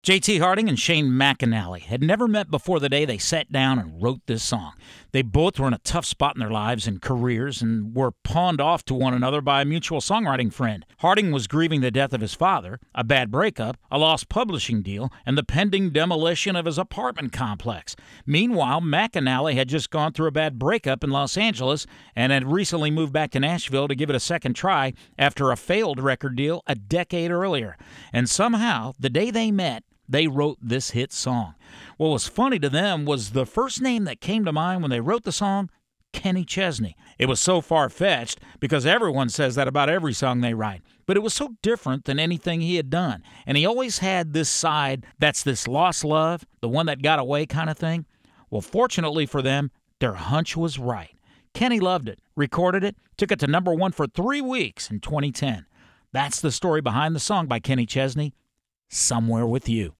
J.T. Harding and Shane McAnally had never met before the day they sat down and wrote this song. They both were in a tough spot in their lives and careers and were pawned off to one another by a mutual songwriting friend. Harding was grieving the death of his father, a bad breakup, a lost publishing deal, and the pending demolition of his apartment complex. Meanwhile, McAnally had just gone through a bad breakup in Los Angeles and had recently moved back to Nashville to give it a second try after a failed record deal a decade earlier. And somehow, the day they met, they wrote this hit song. What was funny to them was the first name that came to mind when they wrote the song, Kenny Chesney. It was so far-fetched because everyone says that about every song they write. But it was so different than anything he had done. And he always had this side that's this lost love, the one that got away kind of thing. Well, fortunately for them, their hunch was right. Kenny loved it, recorded it, took it to number one for 3 weeks in 2010. That's the story behind the song by Kenny Chesney, Somewhere With You.